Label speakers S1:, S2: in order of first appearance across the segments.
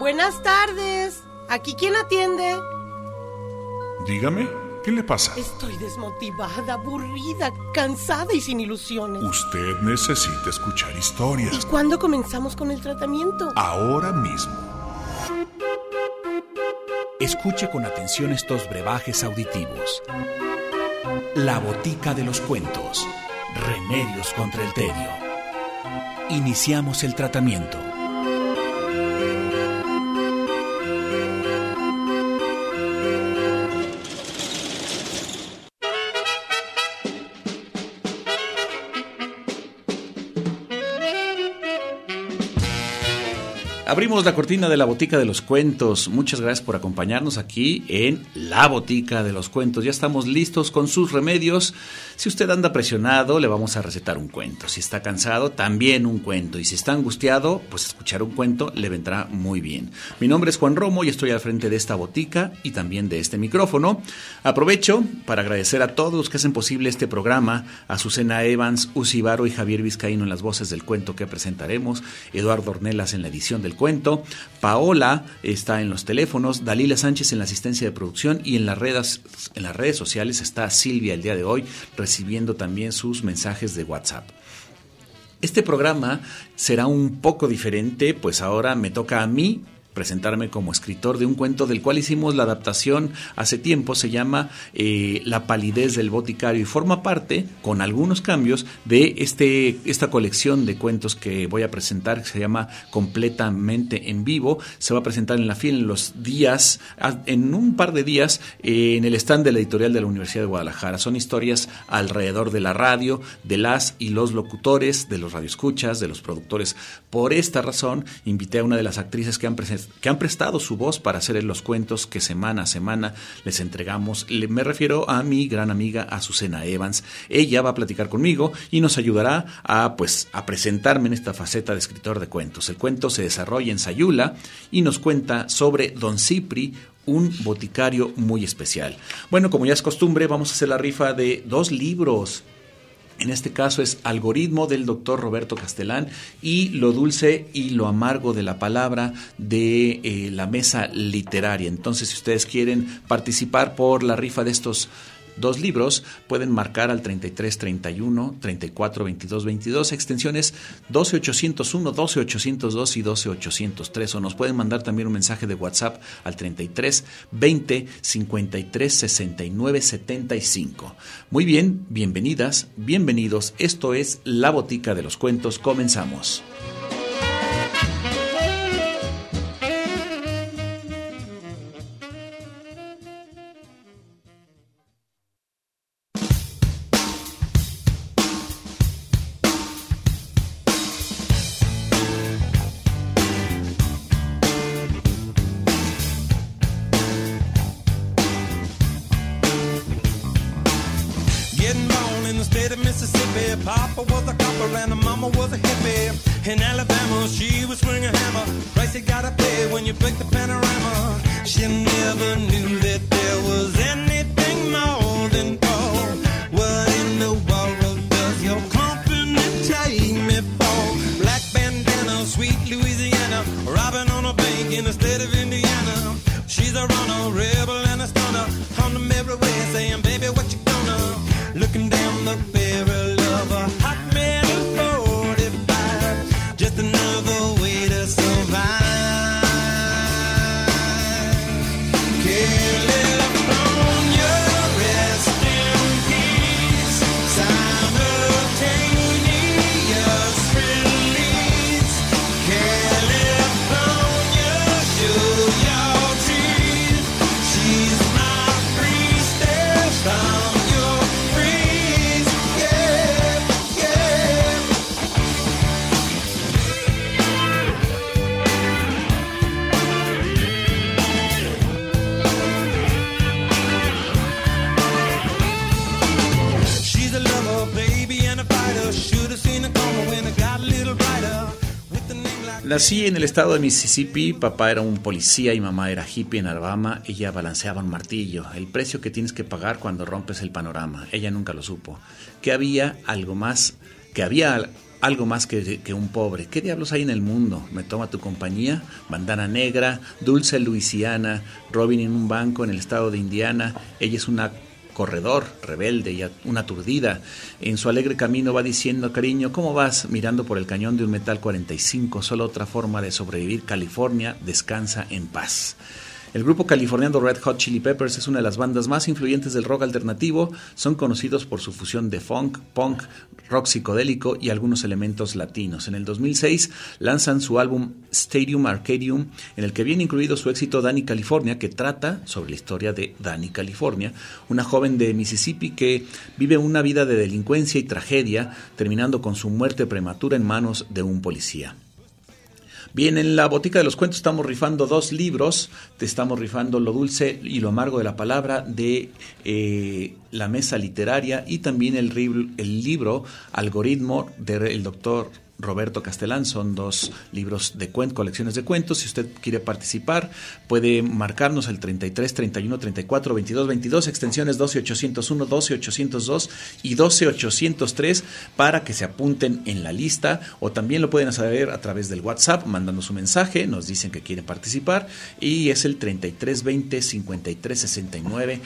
S1: Buenas tardes. ¿Aquí quién atiende?
S2: Dígame, ¿qué le pasa?
S1: Estoy desmotivada, aburrida, cansada y sin ilusiones.
S2: Usted necesita escuchar historias.
S1: ¿Y cuándo comenzamos con el tratamiento?
S2: Ahora mismo.
S3: Escuche con atención estos brebajes auditivos. La botica de los cuentos. Remedios contra el tedio. Iniciamos el tratamiento. Abrimos la cortina de la Botica de los Cuentos. Muchas gracias por acompañarnos aquí en la Botica de los Cuentos. Ya estamos listos con sus remedios. Si usted anda presionado, le vamos a recetar un cuento. Si está cansado, también un cuento. Y si está angustiado, pues escuchar un cuento le vendrá muy bien. Mi nombre es Juan Romo y estoy al frente de esta botica y también de este micrófono. Aprovecho para agradecer a todos los que hacen posible este programa, a Azucena Evans, Uzi Varo y Javier Vizcaíno en las voces del cuento que presentaremos, Eduardo Ornelas en la edición del cuento, Paola está en los teléfonos, Dalila Sánchez en la asistencia de producción y en las redes sociales está Silvia el día de hoy recibiendo también sus mensajes de WhatsApp. Este programa será un poco diferente, pues ahora me toca a mí presentarme como escritor de un cuento del cual hicimos la adaptación hace tiempo. Se llama La palidez del boticario y forma parte, con algunos cambios, de esta colección de cuentos que voy a presentar, que se llama Completamente en Vivo. Se va a presentar en la FIL en un par de días, en el stand de la editorial de la Universidad de Guadalajara. Son historias alrededor de la radio, de las y los locutores, de los radioescuchas, de los productores. Por esta razón, invité a una de las actrices que han prestado su voz para hacer los cuentos que semana a semana les entregamos. Me refiero a mi gran amiga Azucena Evans. Ella va a platicar conmigo y nos ayudará a presentarme en esta faceta de escritor de cuentos. El cuento se desarrolla en Sayula y nos cuenta sobre Don Cipri, un boticario muy especial. Bueno, como ya es costumbre, vamos a hacer la rifa de 2 libros. En este caso es Algoritmo del doctor Roberto Castelán y Lo dulce y lo amargo de la palabra de la mesa literaria. Entonces, si ustedes quieren participar por la rifa de estos 2 libros, pueden marcar al 33 31 34 22 22, extensiones 12801, 12802 y 12803, o nos pueden mandar también un mensaje de WhatsApp al 33 20 53 69 75. Muy bien, bienvenidas, bienvenidos. Esto es La Botica de los Cuentos. Comenzamos.
S4: Papa was a copper and the mama was a hippie. In Alabama, she was swinging a hammer. Price you gotta pay when you break the panorama. She never knew that there was anything more than gold. What in the world does your company take me for? Black bandana, sweet Louisiana, robbing on a bank in the state of Indiana. She's a runner, rebel and a stunner. On the merry way saying, baby, what you gonna? Looking down the barrel of a hot metal 45, just another way to survive. California, rest in peace. Simultaneous release. California, show your teeth. She's my priestess from your breeze. Yeah, yeah. She's a lover, baby, and a fighter. Should have seen it coming when it got a little brighter. With the name like...
S3: Nací en el estado de Mississippi. Papá era un policía y mamá era hippie en Alabama. Ella balanceaba un martillo, el precio que tienes que pagar cuando rompes el panorama. Ella nunca lo supo. Que había algo más que un pobre. ¿Qué diablos hay en el mundo? Me toma tu compañía, Bandana Negra, Dulce Luisiana, Robin en un banco en el estado de Indiana. Ella es una corredor, rebelde y una aturdida. En su alegre camino va diciendo: cariño, ¿cómo vas? Mirando por el cañón de un Metal 45, solo otra forma de sobrevivir. California, descansa en paz. El grupo californiano Red Hot Chili Peppers es una de las bandas más influyentes del rock alternativo. Son conocidos por su fusión de funk, punk, rock psicodélico y algunos elementos latinos. En el 2006 lanzan su álbum Stadium Arcadium, en el que viene incluido su éxito Dani California, que trata sobre la historia de Dani California, una joven de Mississippi que vive una vida de delincuencia y tragedia, terminando con su muerte prematura en manos de un policía. Bien, en la Botica de los Cuentos estamos rifando 2 libros. Te estamos rifando Lo dulce y lo amargo de la palabra de La Mesa Literaria, y también el libro Algoritmo del doctor Roberto Castellán. Son 2 libros de colecciones de cuentos. Si usted quiere participar, puede marcarnos al 33 31 34 22 22, extensiones 12801, 12802 y 12803, para que se apunten en la lista, o también lo pueden hacer a través del WhatsApp, mandando su mensaje, nos dicen que quieren participar, y es el 33 20 53 69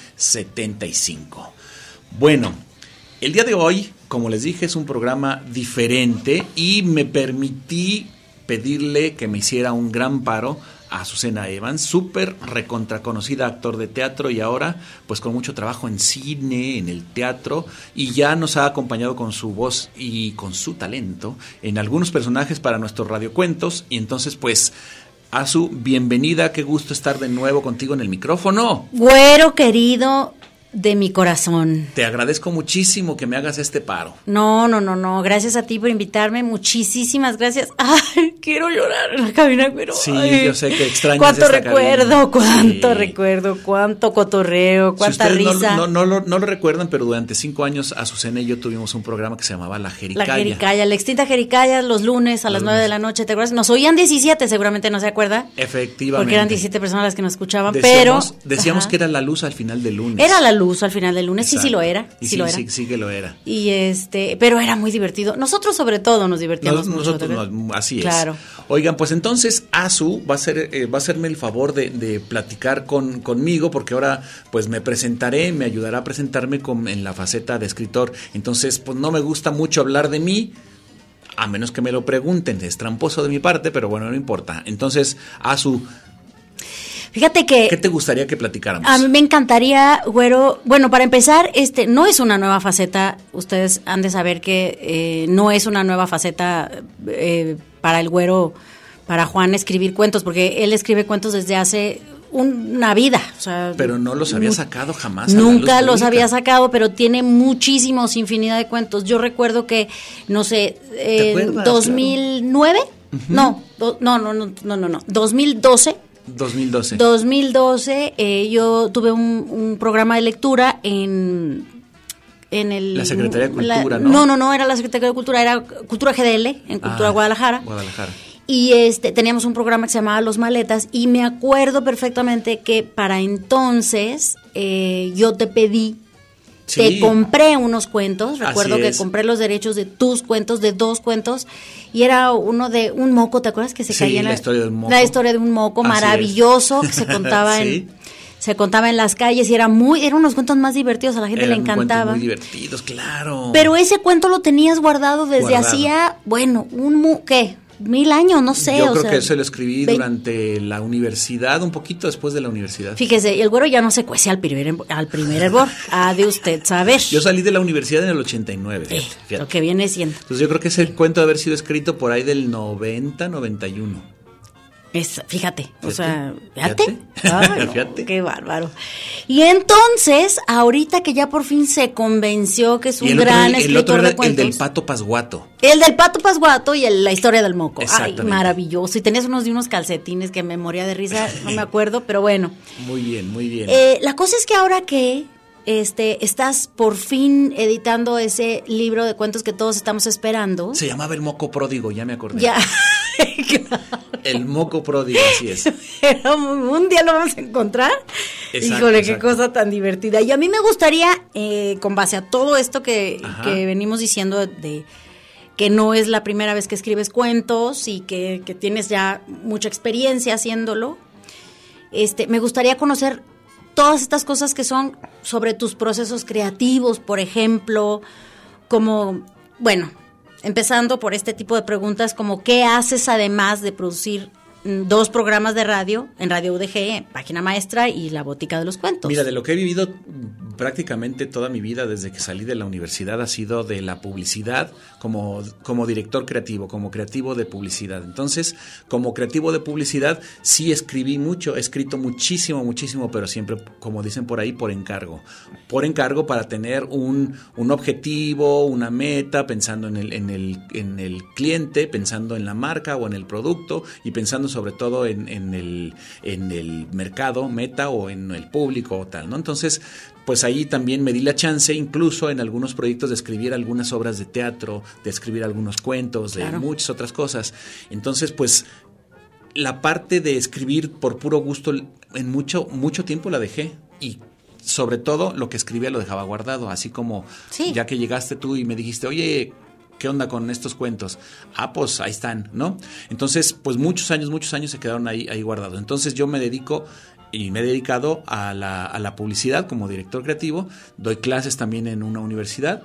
S3: 75. Bueno, el día de hoy, como les dije, es un programa diferente y me permití pedirle que me hiciera un gran paro a Azucena Evans, súper recontraconocida actor de teatro y ahora pues con mucho trabajo en cine, en el teatro, y ya nos ha acompañado con su voz y con su talento en algunos personajes para nuestros radiocuentos. Y entonces pues, Azu, bienvenida, qué gusto estar de nuevo contigo en el micrófono.
S5: Güero querido de mi corazón.
S3: Te agradezco muchísimo que me hagas este paro.
S5: No, gracias a ti por invitarme, muchísimas gracias. Ay, quiero llorar en la cabina, pero
S3: sí,
S5: ay,
S3: yo sé que extrañas
S5: cuánto
S3: esta
S5: recuerdo,
S3: cabina.
S5: Cuánto
S3: Sí.
S5: recuerdo, cuánto cotorreo, cuánta
S3: si ustedes
S5: risa.
S3: no lo recuerdan, pero durante 5 años Azucena y yo tuvimos un programa que se llamaba La Jericaya.
S5: La Jericaya, la extinta Jericaya, los lunes a las 9 de la noche, ¿te acuerdas? Nos oían 17, seguramente no se acuerda.
S3: Efectivamente.
S5: Porque eran 17 personas las que nos escuchaban,
S3: Decíamos
S5: ajá,
S3: que era la luz al final del lunes.
S5: era la luz al final del lunes.
S3: Exacto.
S5: Sí lo era,
S3: Y
S5: sí lo era.
S3: Sí que lo era.
S5: Y pero era muy divertido. Nosotros sobre todo nos divertíamos mucho.
S3: Nosotros así es.
S5: Claro.
S3: Oigan, pues entonces Azu va a hacerme el favor de platicar conmigo, porque ahora pues me ayudará a presentarme en la faceta de escritor. Entonces pues no me gusta mucho hablar de mí, a menos que me lo pregunten. Es tramposo de mi parte, pero bueno, no importa. Entonces, Azu,
S5: fíjate que...
S3: ¿qué te gustaría que platicáramos?
S5: A mí me encantaría, Güero, bueno, para empezar, no es una nueva faceta, ustedes han de saber que no es una nueva faceta para el Güero, para Juan escribir cuentos, porque él escribe cuentos desde hace una vida. O sea,
S3: pero no los había sacado jamás.
S5: Nunca los había sacado, pero tiene muchísimos, infinidad de cuentos. Yo recuerdo que, no sé, en 2009, claro. No, 2012. 2012 yo tuve un programa de lectura en la
S3: Secretaría de Cultura, ¿no?
S5: No era la Secretaría de Cultura, era Cultura GDL, en Cultura Guadalajara. Y teníamos un programa que se llamaba Los Maletas, y me acuerdo perfectamente que para entonces yo te pedí, sí, te compré unos cuentos. Recuerdo que compré los derechos de tus cuentos, de 2 cuentos, y era uno de un moco, ¿te acuerdas? Que se caía en
S3: la historia del moco.
S5: La historia de un moco maravilloso que se contaba sí. Se contaba en las calles y eran unos cuentos más divertidos, a la gente le encantaba.
S3: Muy divertidos, claro.
S5: Pero ese cuento lo tenías guardado desde hacía, bueno, ¿qué? 1000 años, no sé.
S3: Yo creo que se lo escribí durante la universidad, un poquito después de la universidad.
S5: Fíjese, y el Güero ya no se cuece al primer hervor, ha de usted saber.
S3: Yo salí de la universidad en el 89. Fíjate.
S5: Lo que viene siendo.
S3: Entonces yo creo que ese cuento de haber sido escrito por ahí del 90, 91.
S5: Fíjate, o sea, fíjate.
S3: Fíjate.
S5: Qué bárbaro. Y entonces, ahorita que ya por fin se convenció que es un gran escritor de cuentos.
S3: El del Pato Pasguato.
S5: El del Pato Pasguato y la historia del moco. Ay,
S3: maravilloso.
S5: Y tenías unos calcetines que me moría de risa, no me acuerdo, pero bueno.
S3: Muy bien, muy bien.
S5: La cosa es que ahora que estás por fin editando ese libro de cuentos que todos estamos esperando.
S3: Se llamaba El Moco Pródigo, ya me acordé.
S5: Ya.
S3: El Moco Pródigo, así es.
S5: Un día lo vamos a encontrar. Híjole, qué cosa tan divertida. Y a mí me gustaría, con base a todo esto que venimos diciendo de que no es la primera vez que escribes cuentos y que tienes ya mucha experiencia haciéndolo. Me gustaría conocer todas estas cosas que son sobre tus procesos creativos, por ejemplo, como, bueno, empezando por este tipo de preguntas, como ¿qué haces además de producir 2 programas de radio, en Radio UDG, Página Maestra y La Botica de los Cuentos?
S3: Mira, de lo que he vivido prácticamente toda mi vida desde que salí de la universidad ha sido de la publicidad como director creativo, como creativo de publicidad. Entonces, como creativo de publicidad sí escribí mucho, he escrito muchísimo, pero siempre, como dicen por ahí, por encargo para tener un objetivo, una meta, pensando en el cliente, pensando en la marca o en el producto y pensando sobre todo en el mercado meta o en el público o tal, ¿no? Entonces, pues ahí también me di la chance, incluso en algunos proyectos, de escribir algunas obras de teatro, de escribir algunos cuentos, de muchas otras cosas. Entonces, pues la parte de escribir por puro gusto en mucho tiempo la dejé, y sobre todo lo que escribía lo dejaba guardado, así como ya que llegaste tú y me dijiste, oye, ¿qué onda con estos cuentos? Pues ahí están, ¿no? Entonces, pues muchos años se quedaron ahí guardados. Entonces yo me dedico y me he dedicado a la publicidad como director creativo. Doy clases también en una universidad,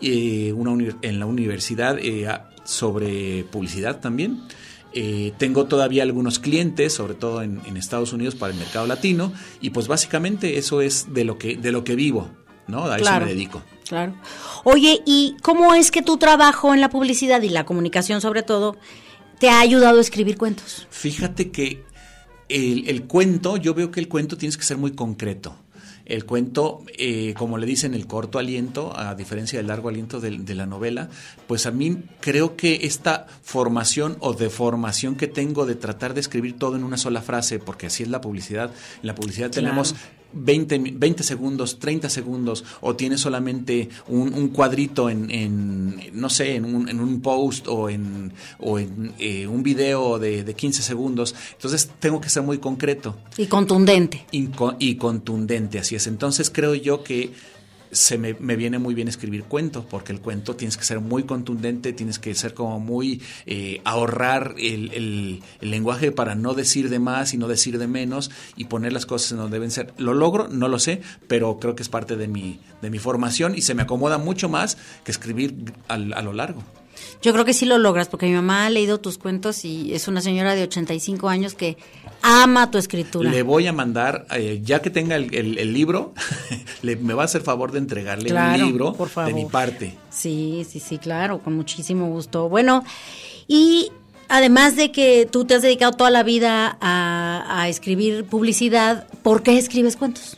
S3: en la universidad sobre publicidad también. Tengo todavía algunos clientes, sobre todo en Estados Unidos, para el mercado latino, y pues básicamente eso es de lo que vivo, ¿no? A eso me dedico.
S5: Claro. Oye, ¿y cómo es que tu trabajo en la publicidad y la comunicación, sobre todo, te ha ayudado a escribir cuentos?
S3: Fíjate que el cuento, yo veo que el cuento tienes que ser muy concreto. El cuento, como le dicen, el corto aliento, a diferencia del largo aliento de la novela, pues a mí creo que esta formación o deformación que tengo de tratar de escribir todo en una sola frase, porque así es la publicidad. En la publicidad tenemos 20 segundos, 30 segundos, o tienes solamente un cuadrito no sé, en un post o en un video de 15 segundos. Entonces tengo que ser muy concreto.
S5: Y contundente.
S3: Y contundente, así es. Entonces creo yo que me viene muy bien escribir cuentos, porque el cuento tienes que ser muy contundente, tienes que ser como muy ahorrar el lenguaje para no decir de más y no decir de menos, y poner las cosas en donde deben ser. ¿Lo logro? No lo sé, pero creo que es parte de mi formación, y se me acomoda mucho más que escribir a lo largo.
S5: Yo creo que sí lo logras, porque mi mamá ha leído tus cuentos y es una señora de 85 años que ama tu escritura.
S3: Le voy a mandar, ya que tenga el libro, me va a hacer favor de entregarle un libro de mi parte.
S5: Sí, claro, con muchísimo gusto. Bueno, y además de que tú te has dedicado toda la vida a escribir publicidad, ¿por qué escribes cuentos?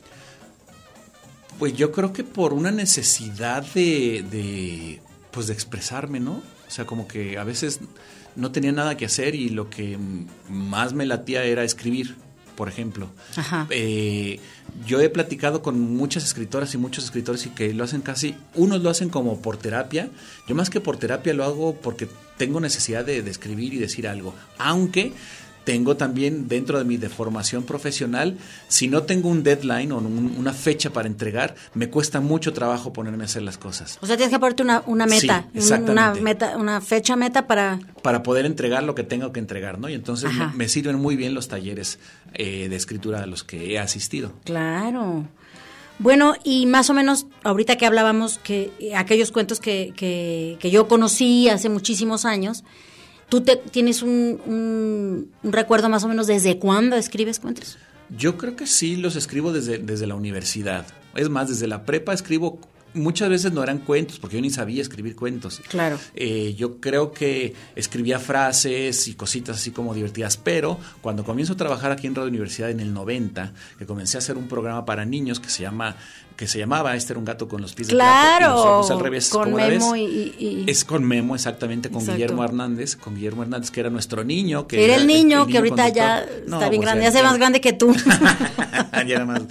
S3: Pues yo creo que por una necesidad de expresarme, ¿no? O sea, como que a veces no tenía nada que hacer y lo que más me latía era escribir, por ejemplo. Ajá. Yo he platicado con muchas escritoras y muchos escritores y que lo hacen unos lo hacen como por terapia. Yo más que por terapia lo hago porque tengo necesidad de escribir y decir algo. Aunque tengo también, dentro de mi deformación profesional, si no tengo un deadline o una fecha para entregar, me cuesta mucho trabajo ponerme a hacer las cosas. O
S5: sea, tienes que ponerte una meta,
S3: sí, exactamente.
S5: una fecha meta para
S3: poder entregar lo que tengo que entregar, ¿no? Y entonces me sirven muy bien los talleres de escritura a los que he asistido.
S5: Claro. Bueno, y más o menos, ahorita que hablábamos, que aquellos cuentos que yo conocí hace muchísimos años, ¿tú tienes un recuerdo más o menos desde cuándo escribes cuentos?
S3: Yo creo que sí, los escribo desde la universidad. Es más, desde la prepa escribo. Muchas veces no eran cuentos, porque yo ni sabía escribir cuentos.
S5: Claro.
S3: Yo creo que escribía frases y cositas así como divertidas, pero cuando comienzo a trabajar aquí en Radio Universidad en el 90, que comencé a hacer un programa para niños que se llamaba Este era un gato con los pies de
S5: trapo
S3: y los ojos al revés.
S5: Con Memo
S3: Es con Memo, exactamente, con Guillermo Hernández, que era nuestro niño.
S5: Era el niño que ahorita conductor. Ya está bien grande, ya se ve más grande que tú.
S3: Ya era más.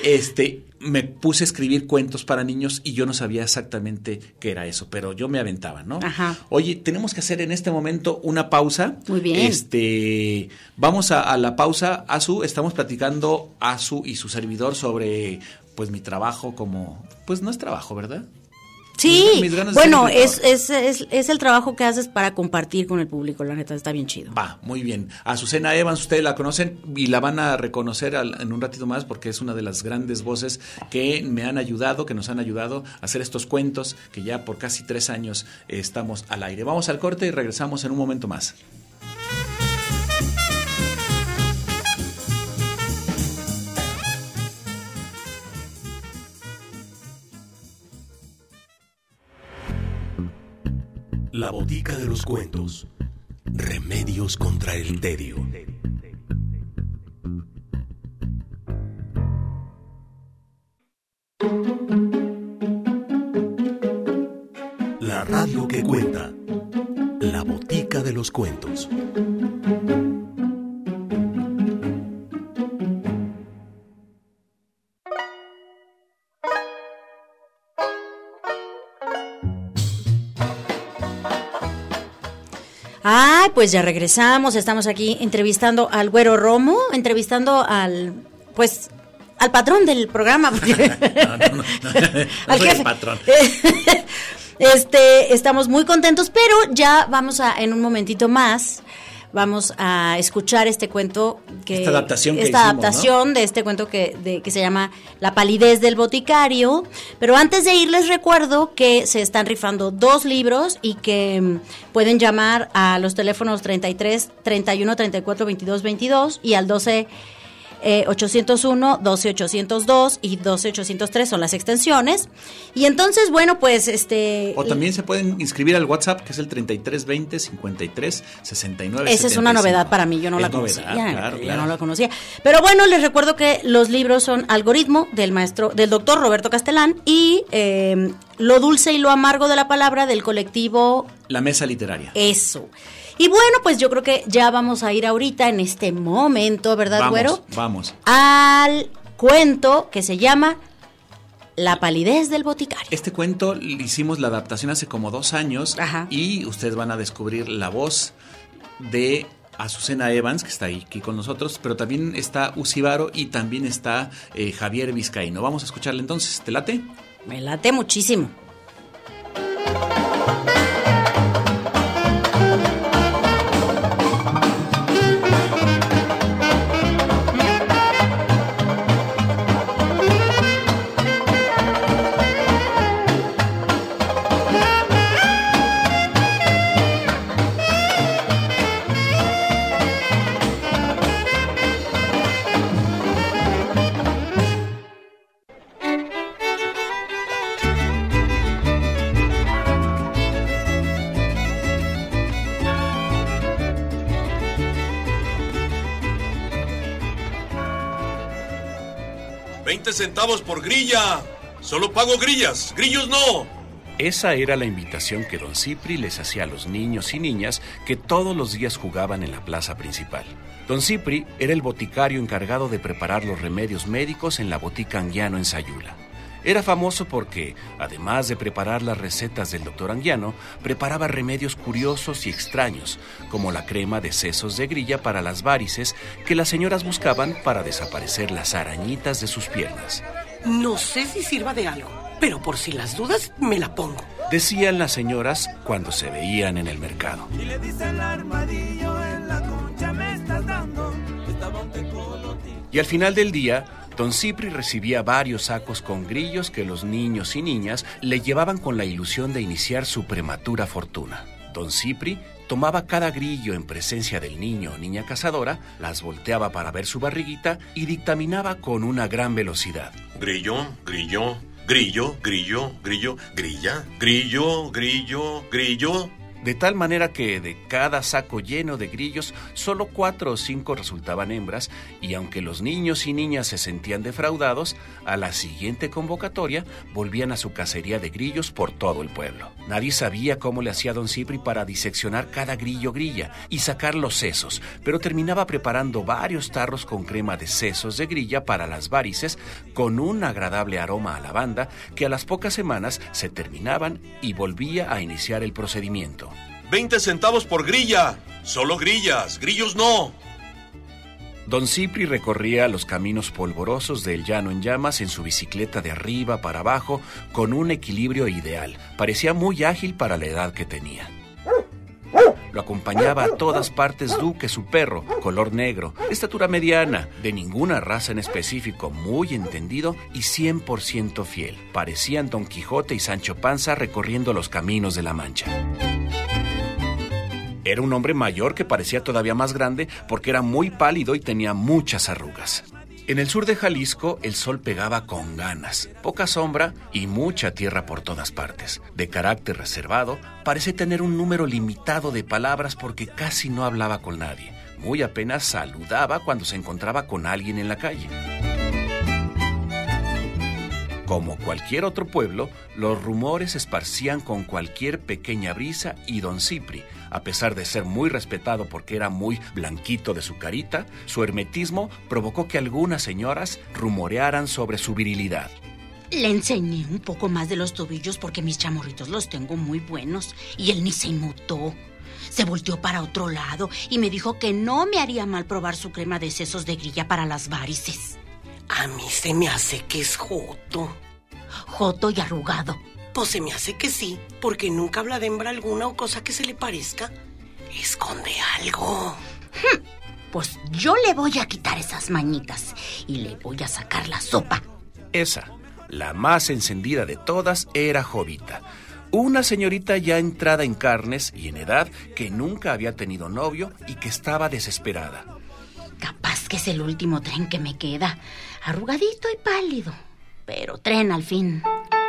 S3: Me puse a escribir cuentos para niños y yo no sabía exactamente qué era eso, pero yo me aventaba, ¿no?
S5: Ajá.
S3: Oye, tenemos que hacer en este momento una pausa.
S5: Muy bien.
S3: Vamos a la pausa, Azu. Estamos platicando, Azu y su servidor, sobre pues mi trabajo pues no es trabajo, ¿verdad?
S5: Sí,
S3: mis ganas
S5: bueno,
S3: de ser
S5: es el trabajo que haces para compartir con el público, la neta, está bien chido.
S3: Va, muy bien. Azucena Evans, ustedes la conocen y la van a reconocer en un ratito más porque es una de las grandes voces que me han ayudado, que nos han ayudado a hacer estos cuentos que ya por casi 3 años estamos al aire. Vamos al corte y regresamos en un momento más.
S6: La Botica de los Cuentos. Remedios contra el tedio. La radio que cuenta. La Botica de los Cuentos.
S5: Ay, pues ya regresamos, estamos aquí entrevistando al Güero Romo, entrevistando al patrón del programa. Porque
S3: No
S5: al
S3: soy
S5: jefe.
S3: el patrón.
S5: Estamos muy contentos, pero ya vamos en un momentito más, vamos a escuchar este cuento
S3: Esta adaptación
S5: ¿no? De este cuento que se llama La palidez del boticario. Pero antes de ir les recuerdo que se están rifando 2 libros y que pueden llamar a los teléfonos 33 31 34 22 22 y al 12 801, 12 802 y 12 803 son las extensiones. Y entonces, bueno, pues
S3: O también se pueden inscribir al WhatsApp, que es el 3320 53 69.
S5: Esa es una novedad para mí, yo no la conocía.
S3: Claro.
S5: Yo no la conocía. Pero bueno, les recuerdo que los libros son Algoritmo, del doctor Roberto Castelán, y Lo dulce y lo amargo de la palabra, del colectivo
S3: La Mesa Literaria.
S5: Eso. Y bueno, pues yo creo que ya vamos a ir ahorita en este momento, ¿verdad, Güero?
S3: Vamos.
S5: Al cuento que se llama La palidez del boticario.
S3: Este cuento hicimos la adaptación hace como 2 años.
S5: Ajá.
S3: Y ustedes van a descubrir la voz de Azucena Evans, que está aquí con nosotros, pero también está Ucibaro y también está Javier Vizcaíno. Vamos a escucharle entonces, ¿te late?
S5: Me late muchísimo.
S7: $0.20 por grilla. Solo pago grillas, grillos no.
S6: Esa era la invitación que don Cipri les hacía a los niños y niñas que todos los días jugaban en la plaza principal. Don Cipri era el boticario encargado de preparar los remedios médicos en la botica Anguiano en Sayula. Era famoso porque, además de preparar las recetas del doctor Anguiano, preparaba remedios curiosos y extraños, como la crema de sesos de grilla para las varices que las señoras buscaban para desaparecer las arañitas de sus piernas.
S1: No sé si sirva de algo, pero por si las dudas me la pongo,
S6: decían las señoras cuando se veían en el mercado.
S4: Y le dice el armadillo, en la concha me estás dando, estaba un tecolote.
S6: Y al final del día, don Cipri recibía varios sacos con grillos que los niños y niñas le llevaban con la ilusión de iniciar su prematura fortuna. Don Cipri tomaba cada grillo en presencia del niño o niña cazadora, las volteaba para ver su barriguita y dictaminaba con una gran velocidad.
S7: Grillo, grillo, grillo, grillo, grillo, grilla, grillo, grillo, grillo.
S6: De tal manera que de cada saco lleno de grillos, solo 4 o 5 resultaban hembras, y aunque los niños y niñas se sentían defraudados, a la siguiente convocatoria volvían a su cacería de grillos por todo el pueblo. Nadie sabía cómo le hacía don Cipri para diseccionar cada grillo grilla y sacar los sesos, pero terminaba preparando varios tarros con crema de sesos de grilla para las varices, con un agradable aroma a lavanda que a las pocas semanas se terminaban y volvía a iniciar el procedimiento.
S7: 20 centavos por grilla. Solo grillas, grillos no.
S6: Don Cipri recorría los caminos polvorosos del llano en llamas en su bicicleta de arriba para abajo con un equilibrio ideal. Parecía muy ágil para la edad que tenía. Lo acompañaba a todas partes Duque, su perro, color negro, de estatura mediana, de ninguna raza en específico, muy entendido y 100% fiel. Parecían Don Quijote y Sancho Panza recorriendo los caminos de la Mancha. Era un hombre mayor que parecía todavía más grande porque era muy pálido y tenía muchas arrugas. En el sur de Jalisco, el sol pegaba con ganas, poca sombra y mucha tierra por todas partes. De carácter reservado, parece tener un número limitado de palabras porque casi no hablaba con nadie. Muy apenas saludaba cuando se encontraba con alguien en la calle. Como cualquier otro pueblo, los rumores se esparcían con cualquier pequeña brisa y Don Cipri, a pesar de ser muy respetado porque era muy blanquito de su carita, su hermetismo provocó que algunas señoras rumorearan sobre su virilidad.
S8: Le enseñé un poco más de los tobillos porque mis chamorritos los tengo muy buenos y él ni se inmutó. Se volteó para otro lado y me dijo que no me haría mal probar su crema de sesos de grilla para las varices.
S1: A mí se me hace que es joto.
S8: Joto y arrugado.
S1: Pues se me hace que sí, porque nunca habla de hembra alguna o cosa que se le parezca. Esconde algo.
S8: Pues yo le voy a quitar esas mañitas y le voy a sacar la sopa.
S6: Esa, la más encendida de todas, era Jovita. Una señorita ya entrada en carnes y en edad que nunca había tenido novio y que estaba desesperada.
S8: Capaz que es el último tren que me queda, arrugadito y pálido, pero tren al fin.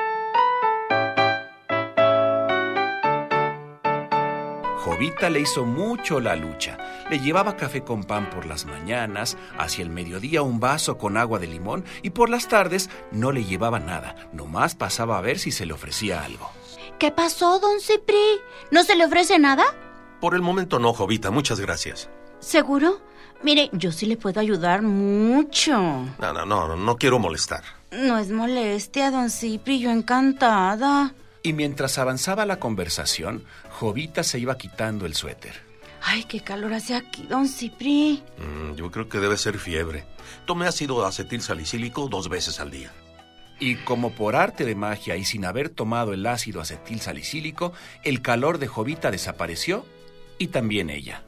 S6: Jovita le hizo mucho la lucha. Le llevaba café con pan por las mañanas, hacia el mediodía un vaso con agua de limón y por las tardes no le llevaba nada, nomás pasaba a ver si se le ofrecía algo.
S8: ¿Qué pasó, Don Cipri? ¿No se le ofrece nada?
S7: Por el momento no, Jovita, muchas gracias.
S8: ¿Seguro? Mire, yo sí le puedo ayudar mucho.
S7: No quiero molestar.
S8: No es molestia, Don Cipri, yo encantada.
S6: Y mientras avanzaba la conversación, Jovita se iba quitando el suéter.
S8: Ay, qué calor hace aquí, Don Cipri.
S7: Yo creo que debe ser fiebre. Tomé ácido acetilsalicílico 2 veces al día.
S6: Y como por arte de magia y sin haber tomado el ácido acetilsalicílico, el calor de Jovita desapareció y también ella.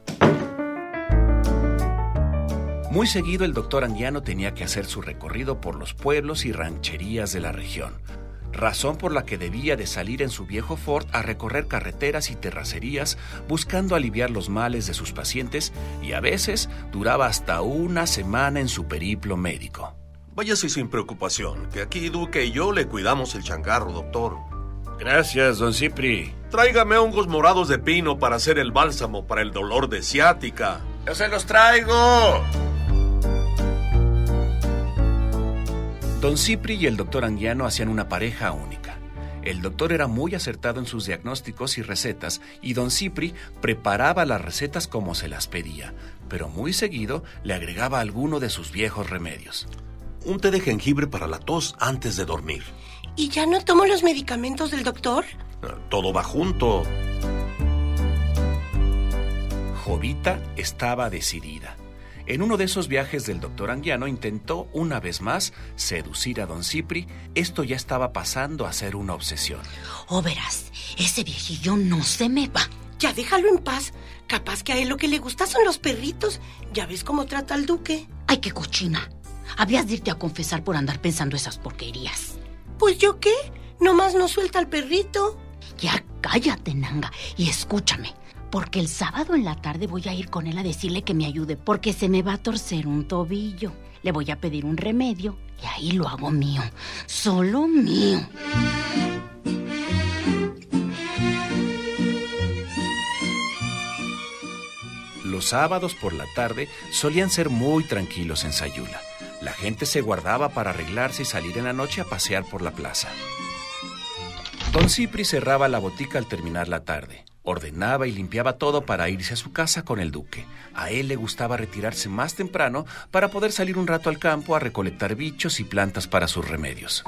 S6: Muy seguido el doctor Anguiano tenía que hacer su recorrido por los pueblos y rancherías de la región, razón por la que debía de salir en su viejo Ford a recorrer carreteras y terracerías buscando aliviar los males de sus pacientes y a veces duraba hasta una semana en su periplo médico.
S7: Váyase sin preocupación, que aquí Duque y yo le cuidamos el changarro, doctor.
S6: Gracias, don Cipri.
S7: Tráigame hongos morados de pino para hacer el bálsamo para el dolor de ciática.
S6: ¡Yo se los traigo! Don Cipri y el doctor Anguiano hacían una pareja única. El doctor era muy acertado en sus diagnósticos y recetas y don Cipri preparaba las recetas como se las pedía, pero muy seguido le agregaba alguno de sus viejos remedios.
S7: Un té de jengibre para la tos antes de dormir.
S1: ¿Y ya no tomo los medicamentos del doctor?
S7: Todo va junto.
S6: Jovita estaba decidida. En uno de esos viajes del doctor Anguiano intentó una vez más seducir a don Cipri. Esto ya estaba pasando a ser una obsesión.
S8: Oh, verás, ese viejillo no se me va.
S1: Ya déjalo en paz. Capaz que a él lo que le gusta son los perritos. Ya ves cómo trata al duque.
S8: Ay, qué cochina. Habías de irte a confesar por andar pensando esas porquerías.
S1: ¿Pues yo qué? Nomás no suelta al perrito.
S8: Ya cállate, Nanga, y escúchame. Porque el sábado en la tarde voy a ir con él a decirle que me ayude, porque se me va a torcer un tobillo. Le voy a pedir un remedio y ahí lo hago mío, solo mío.
S6: Los sábados por la tarde solían ser muy tranquilos en Sayula. La gente se guardaba para arreglarse y salir en la noche a pasear por la plaza. Don Cipri cerraba la botica al terminar la tarde. Ordenaba y limpiaba todo para irse a su casa con el duque. A él le gustaba retirarse más temprano para poder salir un rato al campo a recolectar bichos y plantas para sus remedios.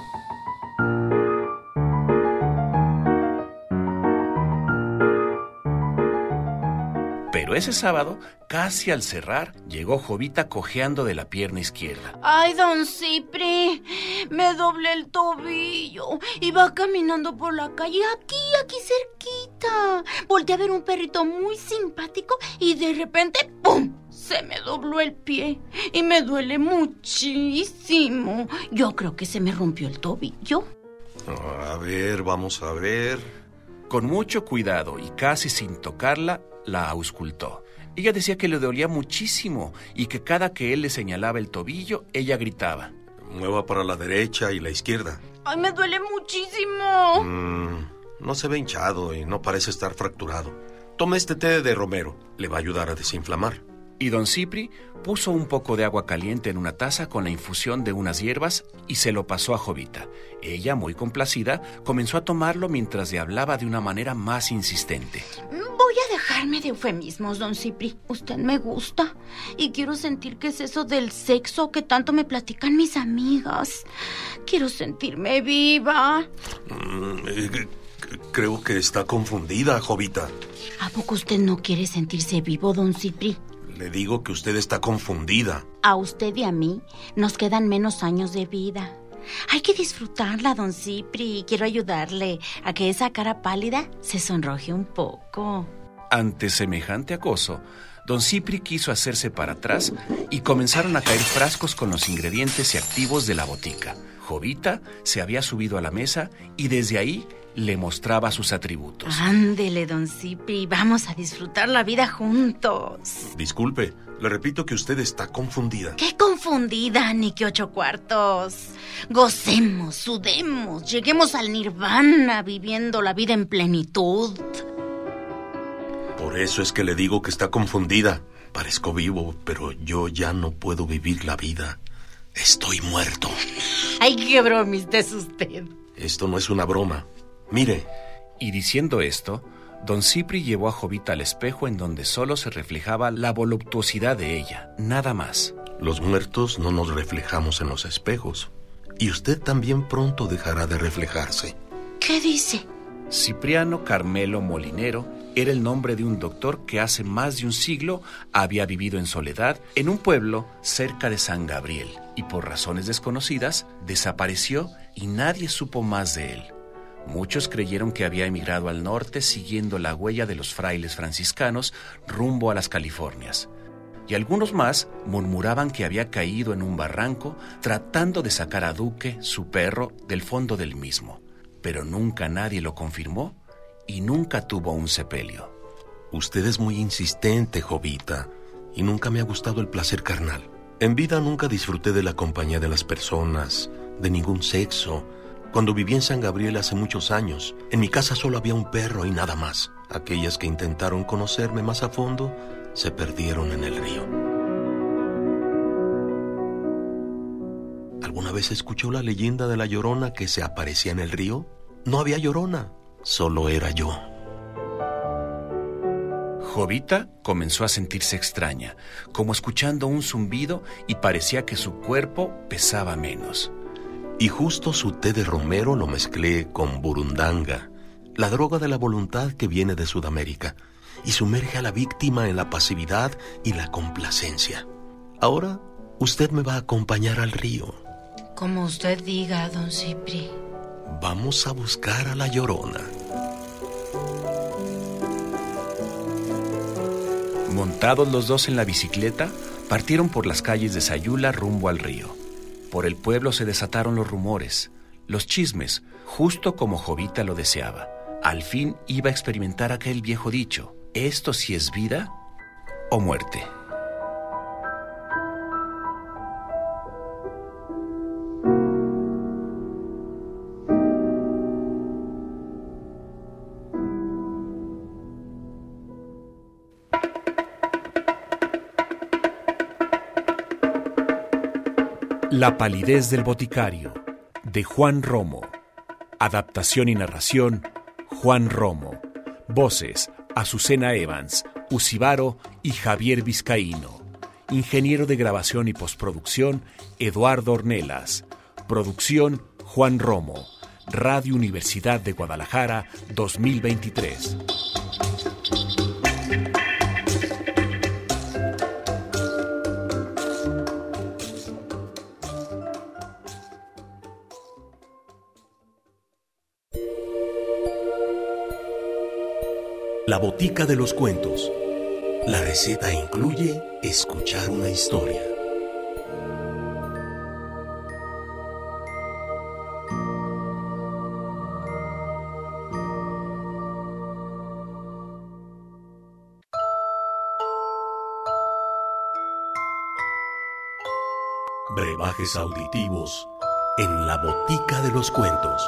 S6: Pero ese sábado, casi al cerrar, llegó Jovita cojeando de la pierna izquierda.
S8: Ay, don Cipri, me doblé el tobillo. Iba caminando por la calle, aquí cerquita. Volteé a ver un perrito muy simpático y de repente, ¡pum!, se me dobló el pie y me duele muchísimo. Yo creo que se me rompió el tobillo.
S7: A ver, vamos a ver.
S6: Con mucho cuidado y casi sin tocarla, la auscultó. Ella decía que le dolía muchísimo y que cada que él le señalaba el tobillo, ella gritaba:
S7: Mueva para la derecha y la izquierda.
S8: ¡Ay, me duele muchísimo!
S7: No se ve hinchado y no parece estar fracturado. Tome este té de romero, le va a ayudar a desinflamar.
S6: Y don Cipri puso un poco de agua caliente en una taza con la infusión de unas hierbas y se lo pasó a Jovita. Ella, muy complacida, comenzó a tomarlo mientras le hablaba de una manera más insistente.
S8: Voy a dejarme de eufemismos, don Cipri. Usted me gusta y quiero sentir qué es eso del sexo que tanto me platican mis amigas. Quiero sentirme viva.
S7: Creo que está confundida, Jovita.
S8: ¿A poco usted no quiere sentirse vivo, don Cipri?
S7: Le digo que usted está confundida.
S8: A usted y a mí nos quedan menos años de vida. Hay que disfrutarla, don Cipri. Quiero ayudarle a que esa cara pálida se sonroje un poco.
S6: Ante semejante acoso, don Cipri quiso hacerse para atrás y comenzaron a caer frascos con los ingredientes y activos de la botica. Jovita se había subido a la mesa y desde ahí le mostraba sus atributos.
S8: Ándele, don Cipri, vamos a disfrutar la vida juntos.
S7: Disculpe, le repito que usted está confundida.
S8: ¡Qué confundida, ni que 8 cuartos! Gocemos, sudemos, lleguemos al nirvana viviendo la vida en plenitud.
S7: Por eso es que le digo que está confundida. Parezco vivo, pero yo ya no puedo vivir la vida. Estoy muerto.
S8: ¡Ay, qué bromista es usted!
S7: Esto no es una broma. Mire.
S6: Y diciendo esto, don Cipri llevó a Jovita al espejo en donde solo se reflejaba la voluptuosidad de ella, nada más.
S7: Los muertos no nos reflejamos en los espejos. Y usted también pronto dejará de reflejarse.
S8: ¿Qué dice?
S6: Cipriano Carmelo Molinero era el nombre de un doctor que hace más de un siglo había vivido en soledad en un pueblo cerca de San Gabriel y por razones desconocidas desapareció y nadie supo más de él. Muchos creyeron que había emigrado al norte siguiendo la huella de los frailes franciscanos rumbo a las Californias. Y algunos más murmuraban que había caído en un barranco tratando de sacar a Duque, su perro, del fondo del mismo. Pero nunca nadie lo confirmó y nunca tuvo un sepelio.
S7: Usted es muy insistente, Jovita, y nunca me ha gustado el placer carnal. En vida nunca disfruté de la compañía de las personas, de ningún sexo. Cuando viví en San Gabriel hace muchos años, en mi casa solo había un perro y nada más. Aquellas que intentaron conocerme más a fondo se perdieron en el río. ¿Alguna vez escuchó la leyenda de la Llorona que se aparecía en el río? No había Llorona, solo era yo.
S6: Jovita comenzó a sentirse extraña, como escuchando un zumbido y parecía que su cuerpo pesaba menos.
S7: Y justo su té de romero lo mezclé con burundanga, la droga de la voluntad que viene de Sudamérica, y sumerge a la víctima en la pasividad y la complacencia. Ahora, usted me va a acompañar al río.
S8: Como usted diga, don Cipri.
S7: Vamos a buscar a la Llorona.
S6: Montados los dos en la bicicleta, partieron por las calles de Sayula rumbo al río. Por el pueblo se desataron los rumores, los chismes, justo como Jovita lo deseaba. Al fin iba a experimentar aquel viejo dicho: ¿esto sí es vida o muerte? La palidez del boticario, de Juan Romo. Adaptación y narración, Juan Romo. Voces, Azucena Evans, Usibaro y Javier Vizcaíno. Ingeniero de grabación y postproducción, Eduardo Ornelas. Producción, Juan Romo. Radio Universidad de Guadalajara, 2023.
S7: La Botica de los Cuentos. La receta incluye escuchar una historia. Brebajes auditivos en La Botica de los Cuentos.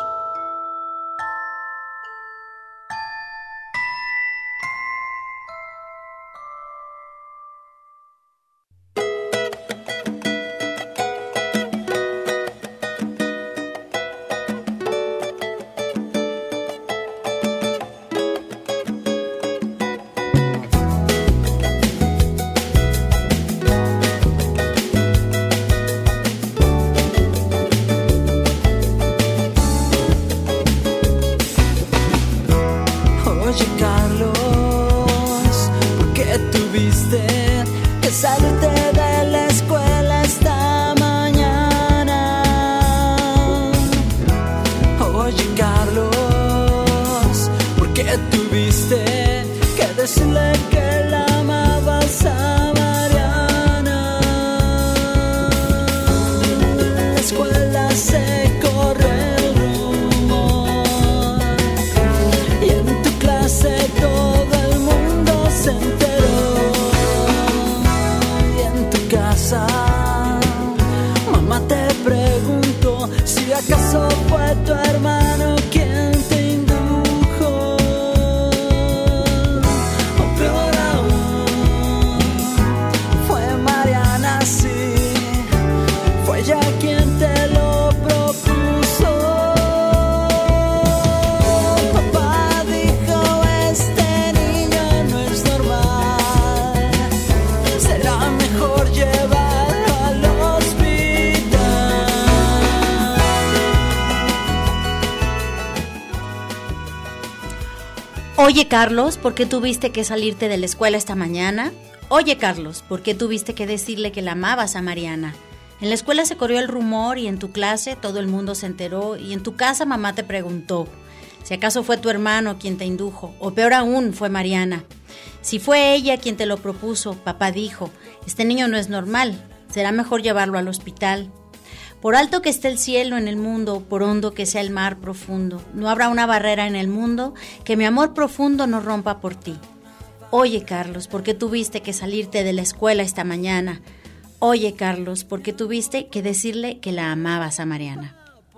S5: Oye, Carlos, ¿por qué tuviste que salirte de la escuela esta mañana? Oye, Carlos, ¿por qué tuviste que decirle que la amabas a Mariana? En la escuela se corrió el rumor y en tu clase todo el mundo se enteró y en tu casa mamá te preguntó si acaso fue tu hermano quien te indujo o peor aún fue Mariana. Si fue ella quien te lo propuso, papá dijo, este niño no es normal, será mejor llevarlo al hospital. Por alto que esté el cielo en el mundo, por hondo que sea el mar profundo, no habrá una barrera en el mundo que mi amor profundo no rompa por ti. Oye, Carlos, ¿por qué tuviste que salirte de la escuela esta mañana? Oye, Carlos, ¿por qué tuviste que decirle que la amabas a Mariana?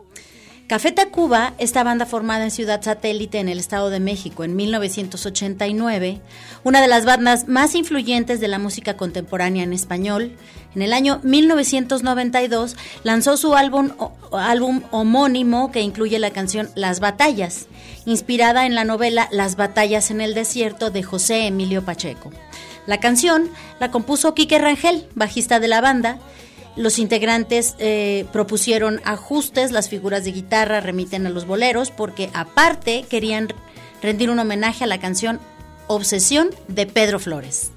S5: Café Tacuba, esta banda formada en Ciudad Satélite en el Estado de México en 1989, una de las bandas más influyentes de la música contemporánea en español, en el año 1992 lanzó su álbum homónimo que incluye la canción Las Batallas, inspirada en la novela Las Batallas en el Desierto de José Emilio Pacheco. La canción la compuso Quique Rangel, bajista de la banda. Los integrantes propusieron ajustes, las figuras de guitarra remiten a los boleros porque aparte querían rendir un homenaje a la canción Obsesión de Pedro Flores.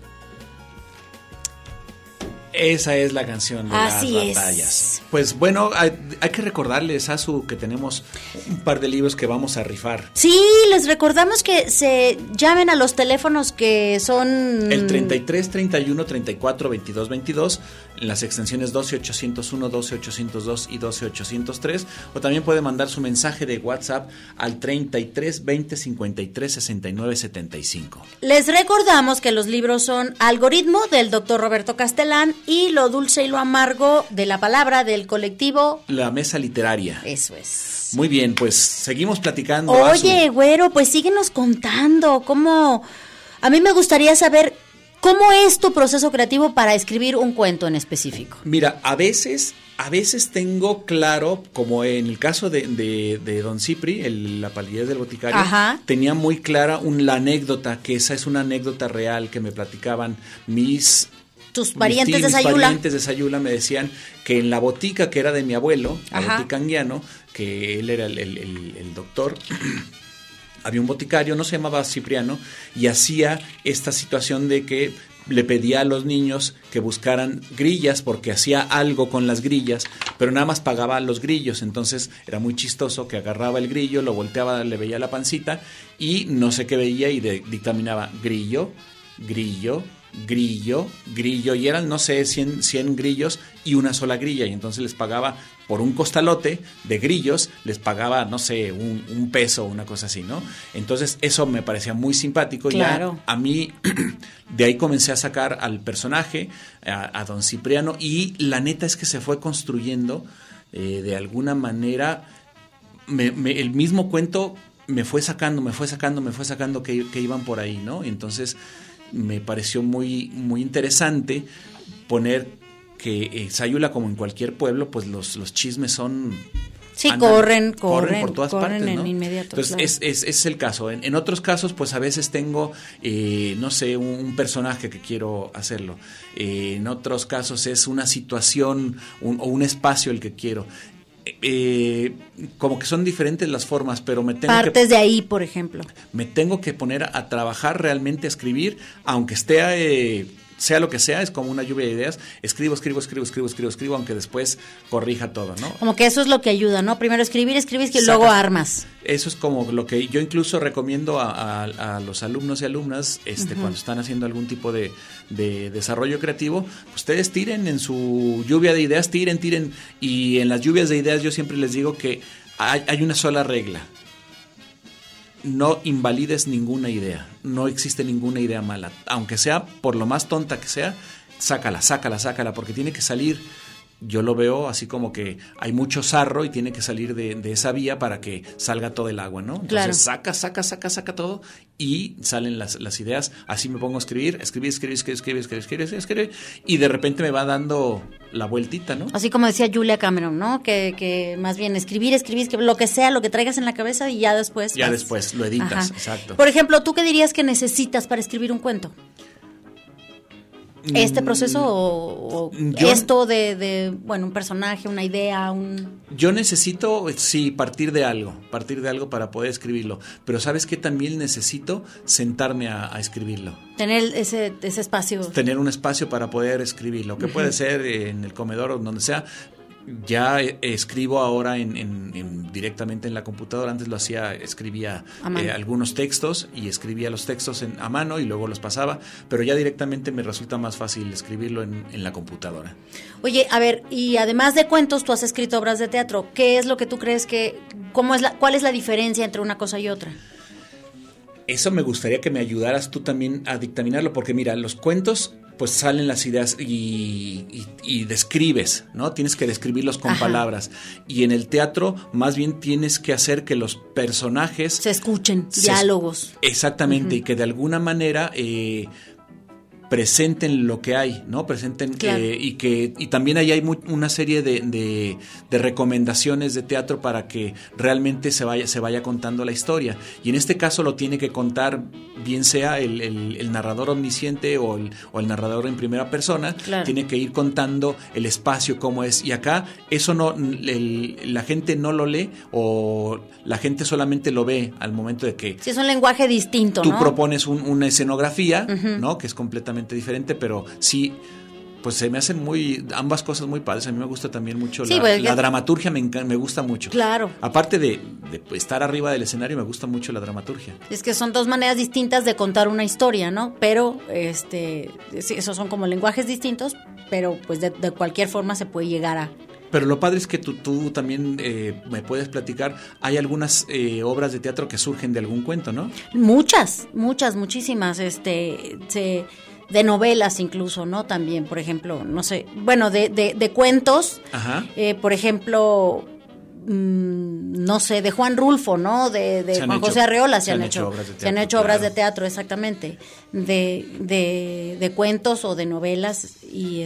S3: Esa es la canción de
S5: Así
S3: Las Batallas. Pues bueno, hay que recordarles, Azu, que tenemos un par de libros que vamos a rifar.
S5: Sí, les recordamos que se llamen a los teléfonos que son...
S3: El 33 31 34 22 22, en las extensiones 12801, 12802 y 12803, o también puede mandar su mensaje de WhatsApp al 33 20 53 69 75.
S5: Les recordamos que los libros son Algoritmo del Dr. Roberto Castelán y Lo Dulce y lo Amargo de la Palabra del colectivo
S3: La Mesa Literaria.
S5: Eso es.
S3: Muy bien, pues seguimos platicando.
S5: Oye,
S3: Azu.
S5: güero, pues síguenos contando cómo... A mí me gustaría saber cómo es tu proceso creativo para escribir un cuento en específico.
S3: Mira, a veces tengo claro, como en el caso de Don Cipri, la palidez del boticario,
S5: Ajá.
S3: tenía muy clara la anécdota, que esa es una anécdota real que me platicaban
S5: tus parientes
S3: mis
S5: de Sayula.
S3: Mis parientes de Sayula me decían que en la botica que era de mi abuelo, la
S5: Ajá.
S3: botica Anguiano, que él era el doctor, había un boticario, no se llamaba Cipriano, y hacía esta situación de que le pedía a los niños que buscaran grillas porque hacía algo con las grillas, pero nada más pagaba a los grillos. Entonces era muy chistoso que agarraba el grillo, lo volteaba, le veía la pancita y no sé qué veía y dictaminaba grillo, grillo, grillo, grillo, y eran, no sé, 100 grillos y una sola grilla, y entonces les pagaba por un costalote de grillos, les pagaba, no sé, un peso o una cosa así, ¿no? Entonces eso me parecía muy simpático. Claro. Ya a mí de ahí comencé a sacar al personaje, a don Cipriano, y la neta es que se fue construyendo de alguna manera, el mismo cuento me fue sacando que iban por ahí, ¿no? Entonces me pareció muy, muy interesante poner que Sayula, como en cualquier pueblo, pues los chismes son...
S5: Sí, corren
S3: por todas partes, ¿no?
S5: en inmediato.
S3: Entonces, claro. es el caso. En otros casos, pues a veces tengo, no sé, un personaje que quiero hacerlo. En otros casos es una situación o un espacio el que quiero. Como que son diferentes las formas, pero me tengo
S5: Partes de ahí, por ejemplo.
S3: Me tengo que poner a trabajar realmente, a escribir, aunque esté... sea lo que sea, es como una lluvia de ideas, escribo, aunque después corrija todo, ¿no?
S5: Como que eso es lo que ayuda, ¿no? Primero escribir y luego armas.
S3: Eso es como lo que yo incluso recomiendo a los alumnos y alumnas, cuando están haciendo algún tipo de desarrollo creativo, ustedes tiren en su lluvia de ideas, tiren, y en las lluvias de ideas yo siempre les digo que hay una sola regla. No invalides ninguna idea, no existe ninguna idea mala, aunque sea por lo más tonta que sea, sácala, porque tiene que salir. Yo lo veo así como que hay mucho sarro y tiene que salir de esa vía para que salga todo el agua, ¿no? Entonces saca todo y salen las ideas. Así me pongo a escribir, y de repente me va dando la vueltita, ¿no?
S5: Así como decía Julia Cameron, ¿no? Que más bien escribir, lo que sea, lo que traigas en la cabeza y ya después...
S3: después lo editas. Ajá. Exacto.
S5: Por ejemplo, ¿tú qué dirías que necesitas para escribir un cuento? ¿Este proceso o esto de un personaje, una idea,
S3: Yo necesito, sí, partir de algo para poder escribirlo, pero ¿sabes qué? También necesito sentarme a escribirlo.
S5: Tener ese espacio.
S3: Tener un espacio para poder escribirlo, que puede ser en el comedor o donde sea. Ya escribo ahora directamente en la computadora. Antes lo hacía, escribía algunos textos y escribía los textos a mano y luego los pasaba, pero ya directamente me resulta más fácil escribirlo en la computadora.
S5: Oye, a ver, y además de cuentos, tú has escrito obras de teatro. ¿Qué es lo que tú crees cuál es la diferencia entre una cosa y otra?
S3: Eso me gustaría que me ayudaras tú también a dictaminarlo, porque mira, los cuentos pues salen las ideas y describes, ¿no? Tienes que describirlos con palabras. Y en el teatro más bien tienes que hacer que los personajes...
S5: se escuchen, diálogos.
S3: Exactamente, y que de alguna manera... presenten lo que hay, ¿no? Presenten, claro. Y también ahí hay una serie de recomendaciones de teatro para que realmente se vaya contando la historia. Y en este caso lo tiene que contar, bien sea el narrador omnisciente o el narrador en primera persona, claro. Tiene que ir contando el espacio, cómo es. Y acá eso la gente no lo lee, o la gente solamente lo ve al momento de que...
S5: Sí, es un lenguaje distinto,
S3: tú
S5: ¿no?
S3: Propones una escenografía, ¿no? Que es completamente diferente, pero sí, pues se me hacen ambas cosas muy padres. A mí me gusta también mucho la dramaturgia, me gusta mucho. Claro. Aparte de estar arriba del escenario, me gusta mucho la dramaturgia.
S5: Es que son dos maneras distintas de contar una historia, ¿no? Pero, sí, esos son como lenguajes distintos, pero pues de cualquier forma se puede llegar a...
S3: Pero lo padre es que tú también me puedes platicar, hay algunas obras de teatro que surgen de algún cuento, ¿no? Muchísimas,
S5: de novelas incluso, ¿no? También, por ejemplo, no sé, bueno, de cuentos, por ejemplo, no sé, de Juan Rulfo, ¿no? De Juan José Arreola se han hecho obras de teatro, exactamente, de cuentos o de novelas, y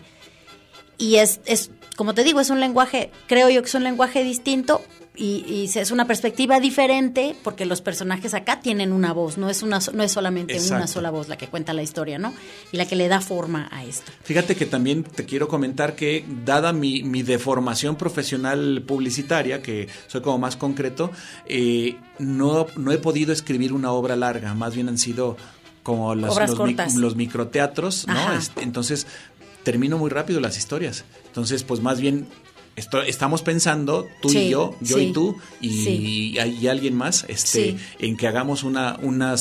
S5: es como te digo, es un lenguaje, creo yo que es un lenguaje distinto, y es una perspectiva diferente, porque los personajes acá tienen una voz, no es solamente Exacto. Una sola voz la que cuenta la historia, ¿no? Y la que le da forma a esto.
S3: Fíjate que también te quiero comentar que, dada mi deformación profesional publicitaria, que soy como más concreto, no he podido escribir una obra larga, más bien han sido como los microteatros, ¿no? Entonces termino muy rápido las historias. Entonces, pues más bien estamos pensando, tú y yo y tú, y alguien más, en que hagamos una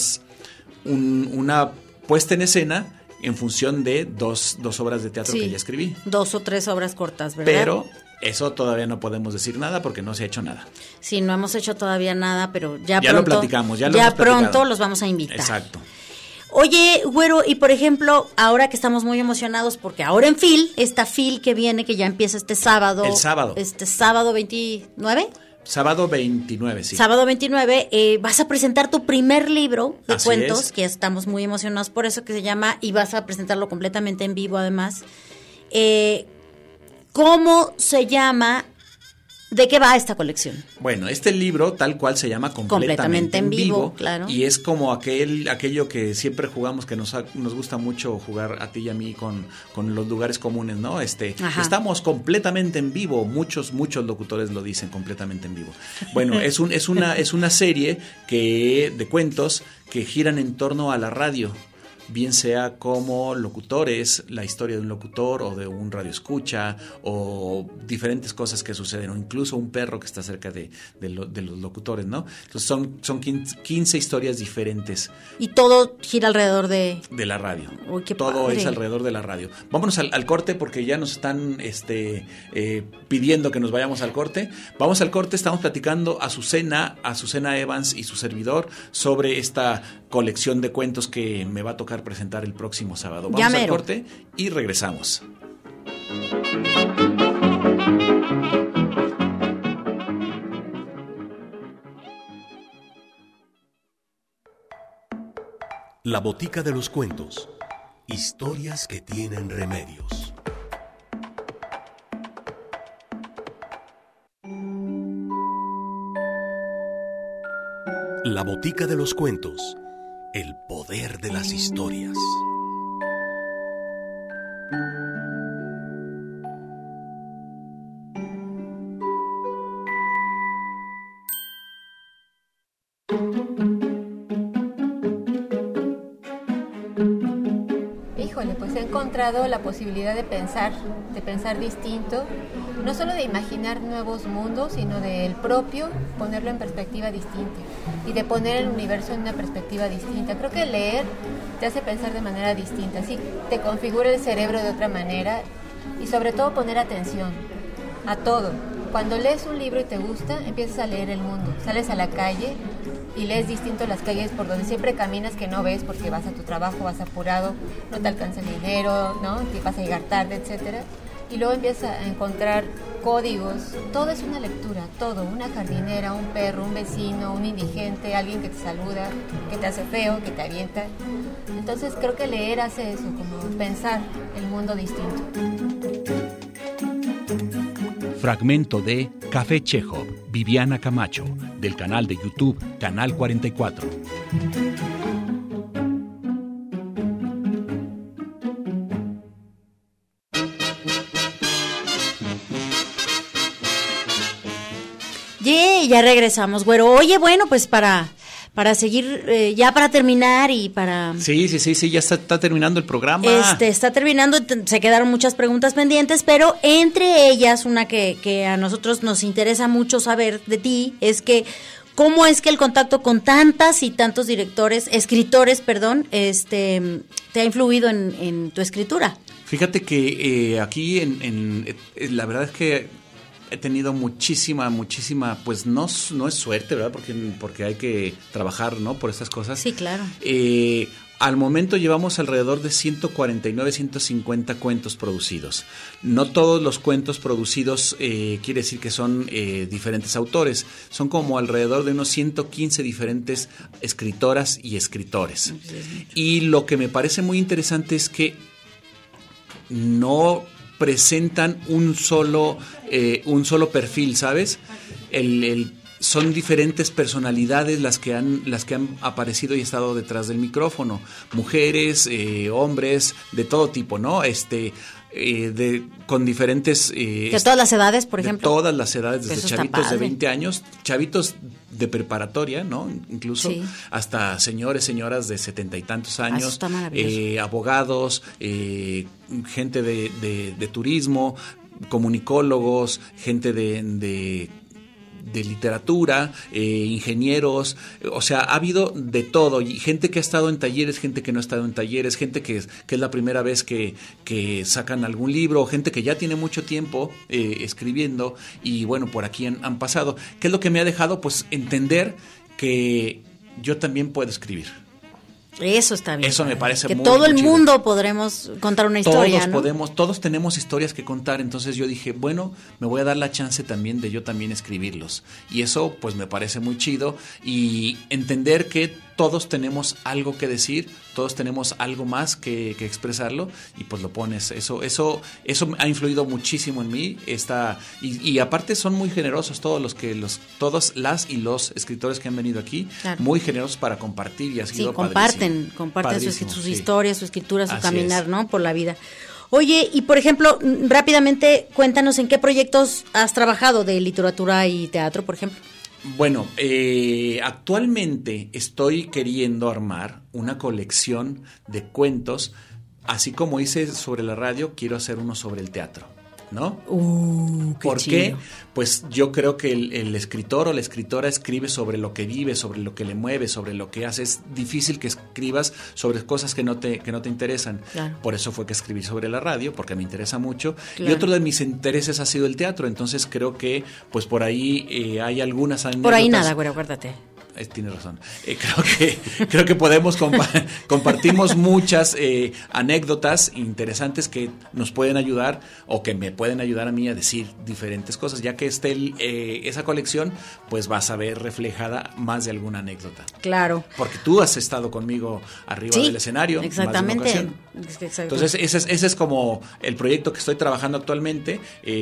S3: puesta en escena en función de dos obras de teatro que ya escribí.
S5: 2 o 3 obras cortas, ¿verdad?
S3: Pero eso todavía no podemos decir nada porque no se ha hecho nada.
S5: Sí, no hemos hecho todavía nada, pero ya pronto,
S3: lo platicamos, ya
S5: pronto los vamos a invitar.
S3: Exacto.
S5: Oye, güero, y por ejemplo, ahora que estamos muy emocionados porque ahora en FIL, esta FIL que viene, que ya empieza este sábado.
S3: El sábado.
S5: Este sábado 29.
S3: Sábado 29, sí.
S5: Sábado 29, vas a presentar tu primer libro de
S3: Así
S5: cuentos,
S3: es.
S5: que estamos muy emocionados por eso, que se llama, y vas a presentarlo completamente en vivo además. ¿Cómo se llama? ¿De qué va esta colección?
S3: Bueno, este libro tal cual se llama Completamente en vivo,
S5: claro.
S3: Y es como aquello que siempre jugamos, que nos gusta mucho jugar a ti y a mí con los lugares comunes, ¿no? Estamos completamente en vivo, muchos locutores lo dicen, completamente en vivo. Bueno, es una serie de cuentos que giran en torno a la radio, bien sea como locutores, la historia de un locutor o de un radioescucha o diferentes cosas que suceden, o incluso un perro que está cerca de los locutores, ¿no? Entonces son 15 historias diferentes.
S5: Y todo gira alrededor de
S3: la radio.
S5: Uy, qué
S3: todo
S5: padre.
S3: Es alrededor de la radio. Vámonos al corte porque ya nos están pidiendo que nos vayamos al corte. Vamos al corte, estamos platicando Azucena Evans y su servidor sobre esta colección de cuentos que me va a tocar presentar el próximo sábado. Vamos al corte y regresamos.
S7: La Botica de los Cuentos. Historias que tienen remedios. La Botica de los Cuentos. El poder de las historias.
S9: Híjole, pues he encontrado la posibilidad de pensar distinto, no solo de imaginar nuevos mundos, sino del propio, ponerlo en perspectiva distinta y de poner el universo en una perspectiva distinta. Creo que leer te hace pensar de manera distinta, así te configura el cerebro de otra manera y sobre todo poner atención a todo. Cuando lees un libro y te gusta, empiezas a leer el mundo, sales a la calle y lees distinto las calles por donde siempre caminas que no ves porque vas a tu trabajo, vas apurado, no te alcanza el dinero, ¿no? Que vas a llegar tarde, etcétera. Y luego empiezas a encontrar códigos, todo es una lectura, todo, una jardinera, un perro, un vecino, un indigente, alguien que te saluda, que te hace feo, que te avienta. Entonces creo que leer hace eso, como pensar el mundo distinto.
S3: Fragmento de Café Chekhov, Viviana Camacho, del canal de YouTube Canal 44.
S5: Ya regresamos, güero. Oye, bueno, pues para seguir, ya para terminar y para...
S3: Sí, ya está terminando el programa.
S5: Está terminando, se quedaron muchas preguntas pendientes, pero entre ellas, una que a nosotros nos interesa mucho saber de ti, es que ¿cómo es que el contacto con tantas y tantos escritores, te ha influido en tu escritura?
S3: Fíjate que aquí la verdad es que he tenido muchísima, pues no es suerte, ¿verdad? Porque hay que trabajar, ¿no? Por estas cosas.
S5: Sí, claro.
S3: Al momento llevamos alrededor de 149, 150 cuentos producidos. No todos los cuentos producidos quiere decir que son diferentes autores. Son como alrededor de unos 115 diferentes escritoras y escritores. Y lo que me parece muy interesante es que no presentan un solo perfil, ¿sabes? son diferentes personalidades las que han aparecido y estado detrás del micrófono, mujeres, hombres, de todo tipo, ¿no? Con diferentes...
S5: de todas las edades, por ejemplo.
S3: De todas las edades, desde chavitos de 20 años, chavitos de preparatoria, ¿no? Incluso hasta señoras de 70 y tantos años, abogados, gente de turismo, comunicólogos, gente de literatura, ingenieros, o sea, ha habido de todo, y gente que ha estado en talleres, gente que no ha estado en talleres, gente que es la primera vez que sacan algún libro, gente que ya tiene mucho tiempo escribiendo, y bueno, por aquí han pasado. ¿Qué es lo que me ha dejado? Pues entender que yo también puedo escribir.
S5: Eso está bien.
S3: Eso me parece
S5: que
S3: muy
S5: todo el
S3: chido.
S5: mundo podremos contar una historia,
S3: Todos tenemos historias que contar, entonces yo dije, bueno, me voy a dar la chance también de yo también escribirlos, y eso pues me parece muy chido, y entender que todos tenemos algo que decir, todos tenemos algo más que expresarlo, y pues lo pones. Eso ha influido muchísimo en mí. Y aparte son muy generosos todos las y los escritores que han venido aquí, claro, muy generosos para compartir, y ha sido
S5: comparten sus historias, su escritura, su caminar, ¿no? Por la vida. Oye, y por ejemplo, rápidamente cuéntanos en qué proyectos has trabajado de literatura y teatro, por ejemplo.
S3: Bueno, actualmente estoy queriendo armar una colección de cuentos, así como hice sobre la radio, quiero hacer uno sobre el teatro, ¿no? ¿Por qué? Pues yo creo que el escritor o la escritora escribe sobre lo que vive, sobre lo que le mueve, sobre lo que hace. Es difícil que escribas sobre cosas que no te interesan. Claro. Por eso fue que escribí sobre la radio, porque me interesa mucho. Claro. Y otro de mis intereses ha sido el teatro. Entonces creo que pues por ahí hay algunas anécdotas.
S5: Por ahí nada, güey, acuérdate.
S3: Tiene razón. Creo que podemos compartimos muchas anécdotas interesantes que nos pueden ayudar, o que me pueden ayudar a mí a decir diferentes cosas. Ya que esté esa colección, pues vas a ver reflejada más de alguna anécdota.
S5: Claro.
S3: Porque tú has estado conmigo arriba del escenario.
S5: Exactamente.
S3: Más de una ocasión. Entonces ese es como el proyecto que estoy trabajando actualmente,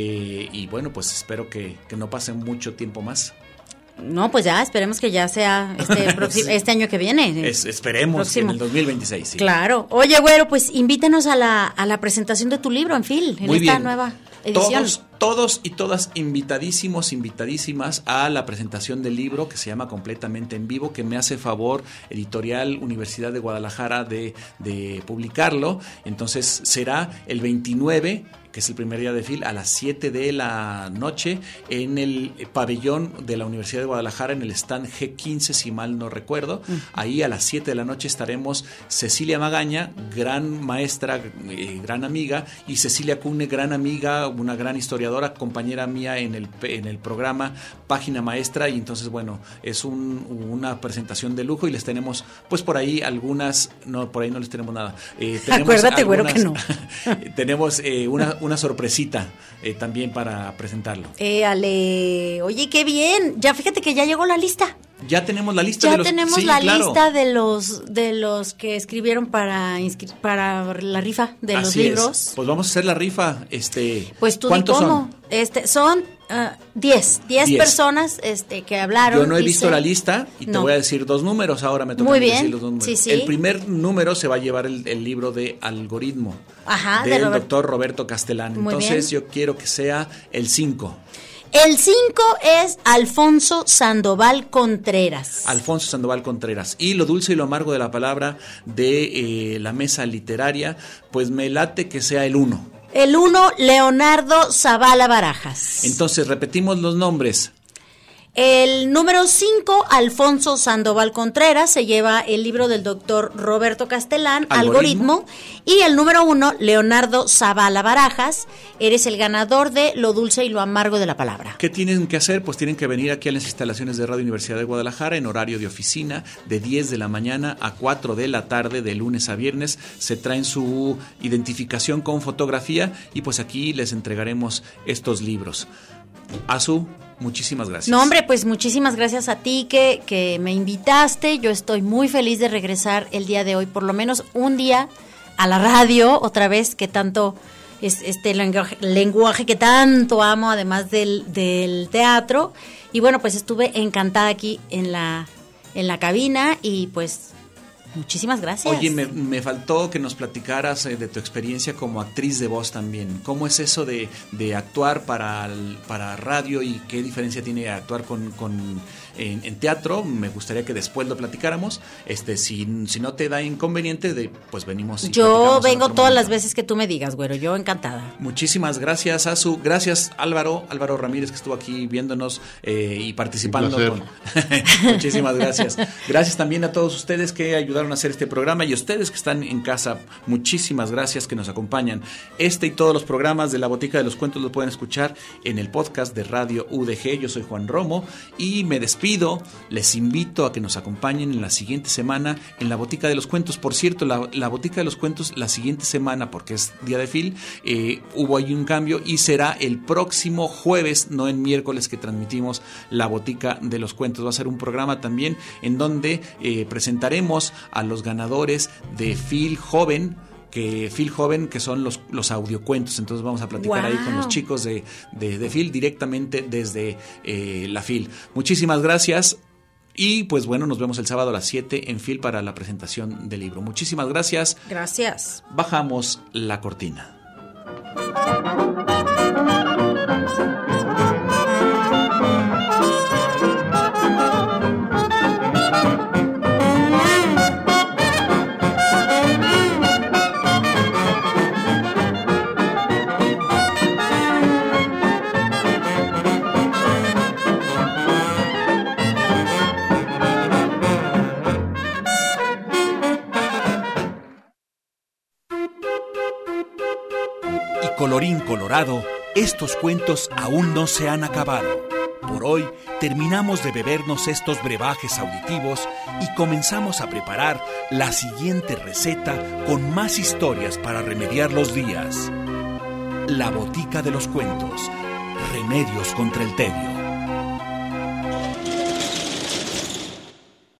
S3: y bueno, pues espero que no pase mucho tiempo más.
S5: No, pues ya, esperemos que ya sea este año que viene.
S3: Esperemos que en el 2026, sí.
S5: Claro. Oye, güero, pues invítanos a la presentación de tu libro en FIL, en esta nueva edición.
S3: Todos y todas invitadísimas a la presentación del libro, que se llama Completamente en Vivo, que me hace favor Editorial Universidad de Guadalajara de publicarlo. Entonces será el 29, que es el primer día de FIL, a las 7 de la noche, en el pabellón de la Universidad de Guadalajara, en el stand G15, si mal no recuerdo. Ahí a las 7 de la noche estaremos Cecilia Magaña, gran maestra, gran amiga, y Cecilia Cune, gran amiga, una gran historiadora, compañera mía en el programa Página Maestra. Y entonces, bueno, es una presentación de lujo, y les tenemos, pues por ahí algunas, no, por ahí no les tenemos nada.
S5: Acuérdate, güero, que no.
S3: Tenemos una sorpresita también para presentarlo.
S5: Oye, qué bien. Ya fíjate que ya llegó la lista.
S3: Ya tenemos la lista
S5: lista de los que escribieron para la rifa de los libros.
S3: Pues vamos a hacer la rifa.
S5: Pues tú
S3: ¿cuántos
S5: di cómo? Son 10 personas que hablaron.
S3: Yo no he visto la lista y te voy a decir dos números. Ahora me toca decir los dos números.
S5: Sí.
S3: El primer número se va a llevar el libro de Algoritmo, del doctor Roberto Castelán. Entonces yo quiero que sea el 5.
S5: El 5 es Alfonso Sandoval Contreras.
S3: Y lo dulce y lo amargo de la palabra de la mesa literaria, pues me late que sea el 1.
S5: El 1, Leonardo Zavala Barajas.
S3: Entonces, repetimos los nombres.
S5: El número 5, Alfonso Sandoval Contreras, se lleva el libro del doctor Roberto Castelán, Algoritmo. Y el número 1, Leonardo Zavala Barajas, eres el ganador de Lo dulce y lo amargo de la palabra.
S3: ¿Qué tienen que hacer? Pues tienen que venir aquí a las instalaciones de Radio Universidad de Guadalajara en horario de oficina, de 10 de la mañana a 4 de la tarde, de lunes a viernes. Se traen su identificación con fotografía, y pues aquí les entregaremos estos libros. Azu, muchísimas gracias.
S5: No, hombre, pues muchísimas gracias a ti que me invitaste. Yo estoy muy feliz de regresar el día de hoy, por lo menos un día a la radio, otra vez, que tanto este lenguaje que tanto amo, además del teatro. Y bueno, pues estuve encantada aquí en la cabina y pues muchísimas gracias.
S3: Oye, me faltó que nos platicaras de tu experiencia como actriz de voz también. ¿Cómo es eso de actuar para radio y qué diferencia tiene actuar en teatro? Me gustaría que después lo platicáramos. Si no te da inconveniente, pues venimos.
S5: Yo vengo todas las veces que tú me digas, güero. Yo encantada.
S3: Muchísimas gracias, Azu. Gracias, Álvaro Ramírez, que estuvo aquí viéndonos y participando. Muchísimas gracias. Gracias también a todos ustedes que ayudaron a hacer este programa y a ustedes que están en casa. Muchísimas gracias que nos acompañan. Y todos los programas de La Botica de los Cuentos los pueden escuchar en el podcast de Radio UDG. Yo soy Juan Romo y me despido. Les invito a que nos acompañen en la siguiente semana en La Botica de los Cuentos. Por cierto, la Botica de los Cuentos la siguiente semana, porque es día de Phil, hubo ahí un cambio y será el próximo jueves, no en miércoles, que transmitimos La Botica de los Cuentos. Va a ser un programa también en donde presentaremos a los ganadores de Phil Joven, que son los audiocuentos. Entonces vamos a platicar ahí con los chicos de Phil directamente desde la Phil. Muchísimas gracias y pues bueno, nos vemos el sábado a las 7 en Phil para la presentación del libro. Muchísimas gracias.
S5: Gracias.
S3: Bajamos la cortina.
S10: Colorín colorado, estos cuentos aún no se han acabado. Por hoy terminamos de bebernos estos brebajes auditivos y comenzamos a preparar la siguiente receta con más historias para remediar los días. La Botica de los Cuentos, remedios contra el tedio.